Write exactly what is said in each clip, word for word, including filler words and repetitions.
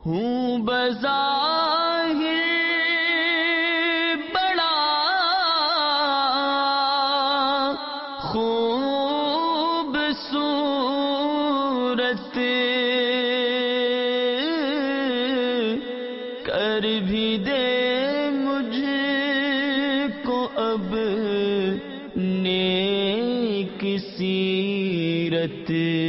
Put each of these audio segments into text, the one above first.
ہوں بظاہر بڑا خوبصورت، کر بھی دے مجھ کو اب نیک سیرت۔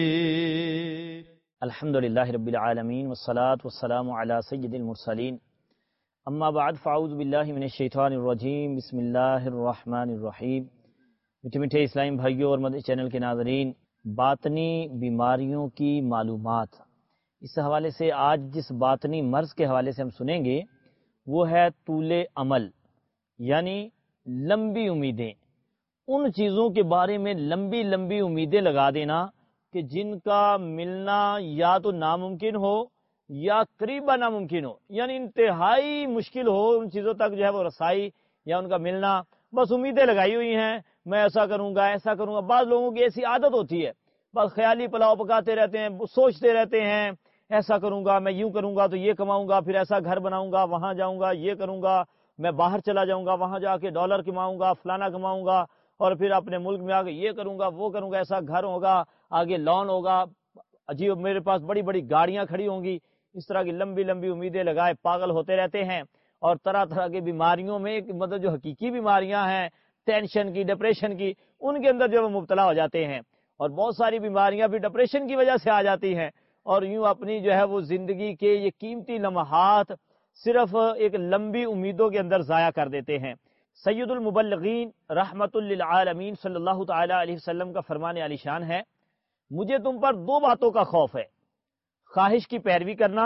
الحمدللہ رب العالمین والصلاة والسلام علی سید المرسلین، اما بعد فاعوذ باللہ من الشیطان الرجیم، بسم اللہ الرحمن الرحیم۔ میٹھے میٹھے اسلامی بھائیوں اور مدنی چینل کے ناظرین، باطنی بیماریوں کی معلومات، اس حوالے سے آج جس باطنی مرض کے حوالے سے ہم سنیں گے وہ ہے طول عمل، یعنی لمبی امیدیں، ان چیزوں کے بارے میں لمبی لمبی امیدیں لگا دینا کہ جن کا ملنا یا تو ناممکن ہو یا قریبا ناممکن ہو، یعنی انتہائی مشکل ہو ان چیزوں تک جو ہے وہ رسائی یا ان کا ملنا۔ بس امیدیں لگائی ہوئی ہیں، میں ایسا کروں گا ایسا کروں گا۔ بعض لوگوں کی ایسی عادت ہوتی ہے، بس خیالی پلاؤ پکاتے رہتے ہیں، سوچتے رہتے ہیں ایسا کروں گا، میں یوں کروں گا تو یہ کماؤں گا، پھر ایسا گھر بناؤں گا، وہاں جاؤں گا، یہ کروں گا، میں باہر چلا جاؤں گا، وہاں جا کے ڈالر کماؤں گا، فلانا کماؤں گا، اور پھر اپنے ملک میں آ کے یہ کروں گا وہ کروں گا، ایسا گھر ہوگا، آگے لون ہوگا، عجیب میرے پاس بڑی بڑی گاڑیاں کھڑی ہوں گی۔ اس طرح کی لمبی لمبی امیدیں لگائے پاگل ہوتے رہتے ہیں، اور طرح طرح کی بیماریوں میں، مطلب جو حقیقی بیماریاں ہیں، ٹینشن کی، ڈپریشن کی، ان کے اندر جو وہ مبتلا ہو جاتے ہیں، اور بہت ساری بیماریاں بھی ڈپریشن کی وجہ سے آ جاتی ہیں، اور یوں اپنی جو ہے وہ زندگی کے یہ قیمتی لمحات صرف ایک لمبی امیدوں کے اندر ضائع کر دیتے ہیں۔ سید المبلغین رحمت للعالمین صلی اللہ تعالی علیہ وسلم کا فرمان عالی شان ہے، مجھے تم پر دو باتوں کا خوف ہے، خواہش کی پیروی کرنا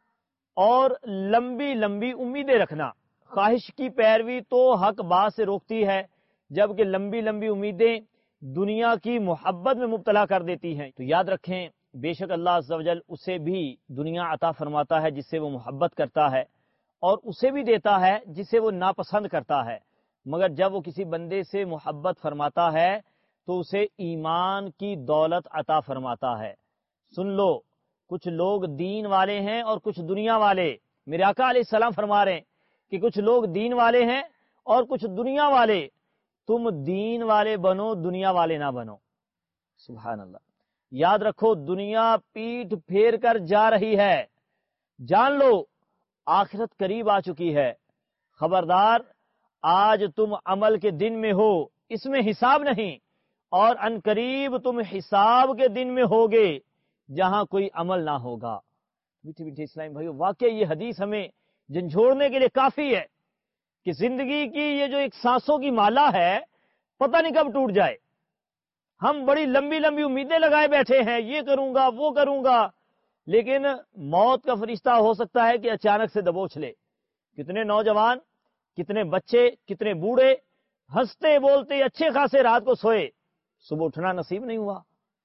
اور لمبی لمبی امیدیں رکھنا۔ خواہش کی پیروی تو حق بات سے روکتی ہے، جبکہ لمبی لمبی امیدیں دنیا کی محبت میں مبتلا کر دیتی ہیں۔ تو یاد رکھیں، بے شک اللہ عز و جل اسے بھی دنیا عطا فرماتا ہے جس سے وہ محبت کرتا ہے، اور اسے بھی دیتا ہے جسے وہ ناپسند کرتا ہے، مگر جب وہ کسی بندے سے محبت فرماتا ہے تو اسے ایمان کی دولت عطا فرماتا ہے۔ سن لو، کچھ لوگ دین والے ہیں اور کچھ دنیا والے۔ میرے آقا علیہ السلام فرما رہے ہیں کہ کچھ لوگ دین والے ہیں اور کچھ دنیا والے، تم دین والے بنو، دنیا والے نہ بنو۔ سبحان اللہ۔ یاد رکھو، دنیا پیٹھ پھیر کر جا رہی ہے، جان لو آخرت قریب آ چکی ہے۔ خبردار، آج تم عمل کے دن میں ہو، اس میں حساب نہیں، اور ان قریب تم حساب کے دن میں ہوگے جہاں کوئی عمل نہ ہوگا۔ میٹھے میٹھے اسلامی بھائیو، واقعی یہ حدیث ہمیں جھنجھوڑنے کے لیے کافی ہے کہ زندگی کی یہ جو ایک سانسوں کی مالا ہے، پتہ نہیں کب ٹوٹ جائے۔ ہم بڑی لمبی لمبی امیدیں لگائے بیٹھے ہیں، یہ کروں گا وہ کروں گا، لیکن موت کا فرشتہ ہو سکتا ہے کہ اچانک سے دبوچ لے۔ کتنے نوجوان، کتنے بچے، کتنے بوڑھے ہنستے بولتے اچھے خاصے رات کو سوئے، صبح اٹھنا نصیب نہیں ہوا۔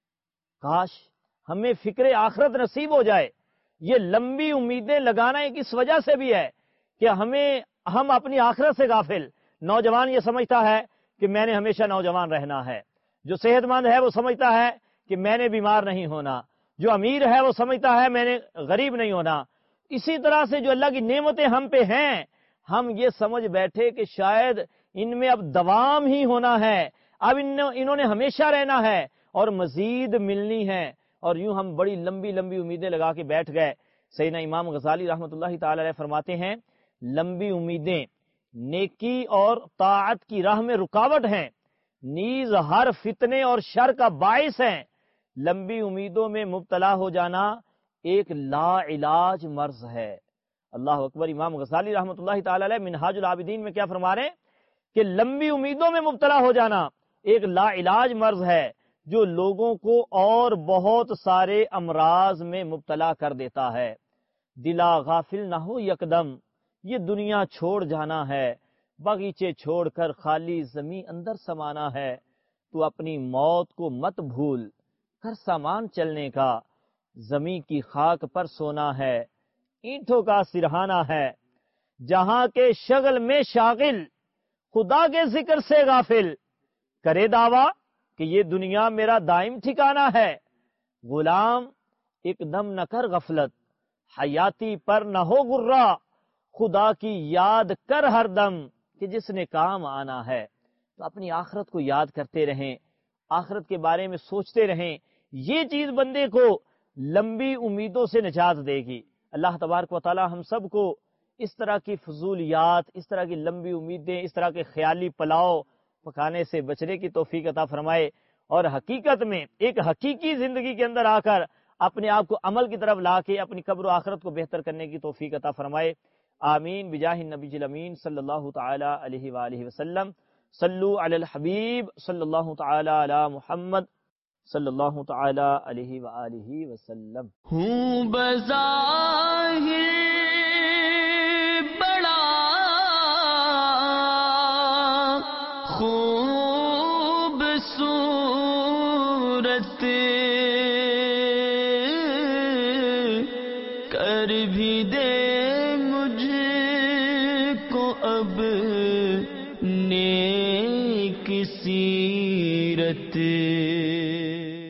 کاش ہمیں فکر آخرت نصیب ہو جائے۔ یہ لمبی امیدیں لگانا ایک اس وجہ سے بھی ہے کہ ہمیں ہم اپنی آخرت سے غافل۔ نوجوان یہ سمجھتا ہے کہ میں نے ہمیشہ نوجوان رہنا ہے، جو صحت مند ہے وہ سمجھتا ہے کہ میں نے بیمار نہیں ہونا، جو امیر ہے وہ سمجھتا ہے میں نے غریب نہیں ہونا۔ اسی طرح سے جو اللہ کی نعمتیں ہم پہ ہیں، ہم یہ سمجھ بیٹھے کہ شاید ان میں اب دوام ہی ہونا ہے، اب انہوں نے ہمیشہ رہنا ہے اور مزید ملنی ہے، اور یوں ہم بڑی لمبی لمبی امیدیں لگا کے بیٹھ گئے۔ سیدنا امام غزالی رحمۃ اللہ تعالی علیہ فرماتے ہیں، لمبی امیدیں نیکی اور طاعت کی راہ میں رکاوٹ ہیں، نیز ہر فتنے اور شر کا باعث ہیں۔ لمبی امیدوں میں مبتلا ہو جانا ایک لا علاج مرض ہے۔ اللہ اکبر۔ امام غزالی رحمۃ اللہ تعالی علیہ منہاج العابدین میں کیا فرما رہے ہیں کہ لمبی امیدوں میں مبتلا ہو جانا ایک لا علاج مرض ہے جو لوگوں کو اور بہت سارے امراض میں مبتلا کر دیتا ہے۔ دلا غافل نہ ہو یکدم، یہ دنیا چھوڑ جانا ہے، باغیچے چھوڑ کر خالی زمین اندر سمانا ہے۔ تو اپنی موت کو مت بھول کر سامان چلنے کا، زمین کی خاک پر سونا ہے، اینٹوں کا سرہانا ہے۔ جہاں کے شغل میں شاغل، خدا کے ذکر سے غافل، کرے دعویٰ کہ یہ دنیا میرا دائم ٹھکانہ ہے۔ غلام ایک دم نہ کر غفلت، حیاتی پر نہ ہو غرہ، خدا کی یاد کر ہر دم کہ جس نے کام آنا ہے۔ تو اپنی آخرت کو یاد کرتے رہیں، آخرت کے بارے میں سوچتے رہیں، یہ چیز بندے کو لمبی امیدوں سے نجات دے گی۔ اللہ تبارک و تعالی ہم سب کو اس طرح کی فضولیات، اس طرح کی لمبی امیدیں، اس طرح کے خیالی پلاؤ پکانے سے بچنے کی توفیق عطا فرمائے، اور حقیقت میں ایک حقیقی زندگی کے اندر آ کر اپنے آپ کو عمل کی طرف لا کے اپنی قبر و آخرت کو بہتر کرنے کی توفیق عطا فرمائے۔ آمین بجاہ النبی الامین صلی اللہ تعالی علیہ وآلہ وسلم۔ صلو علی الحبیب صلی اللہ تعالی علی محمد صلی اللہ تعالی علیہ وآلہ وسلم۔ ہوں بظاہر بڑا خوبصورت، کر بھی دے مجھ کو اب نیک سیرت۔